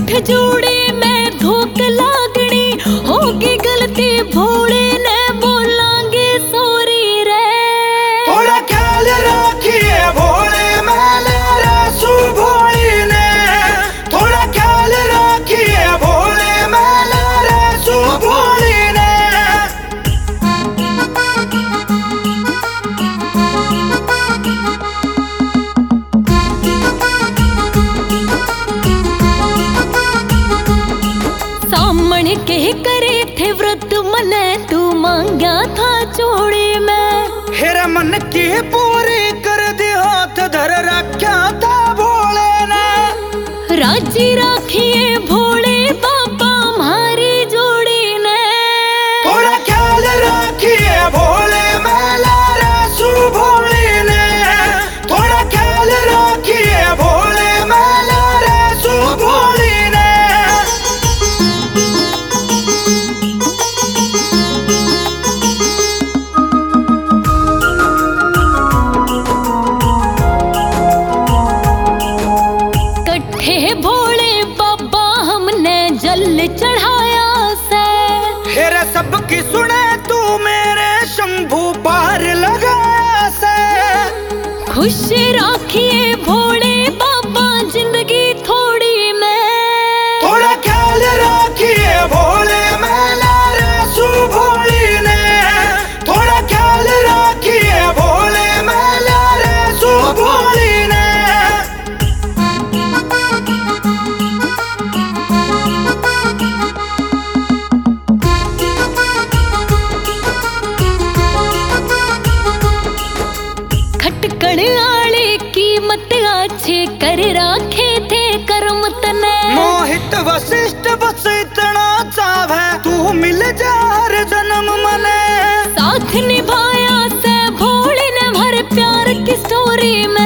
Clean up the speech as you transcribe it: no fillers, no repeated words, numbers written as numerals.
गठ जोड़े में धोख लागनी होगी गलती भोले ने बोलांगे सॉरी रे। थोड़ा ख्याल रखिए भोले मैंने रसू भोली ने, थोड़ा ख्याल रखिए भोले मैंने रसू भोली ने। सामने के करे थे व्रत मने तू मांगा था चोड़ी में, हेरा मन की पूरी कर दी हाथ धर रखा था भोले ने। राजी राखिए भोले बाबा हमारी जोड़ी ने। थोड़ा ख्याल रखिए भोले मैंने रसू भोली ने, थोड़ा ख्याल रखिए भोले मैंने रसू भोली ने। कट्ठे भोले बाबा हमने जल चढ़ाया से, हेरा सबकी सुने तू मेरे शंभू पार लगाया से। खुश राखिए भोले बाबा जिंदगी थोड़ी में। थोड़ा ख्याल रखिए भोले मैंने रसू भोली ने, थोड़ा ख्याल रखिए भोले मैंने रसू भोली ने। खटकण आले कीमत अच्छे कर राखे थे कर्म तने। मोहित वशिष्ठ बस इतना चाहे तू मिल जा हर जन्म मने। साथ निभाया से भोले ने भर प्यार की स्टोरी में।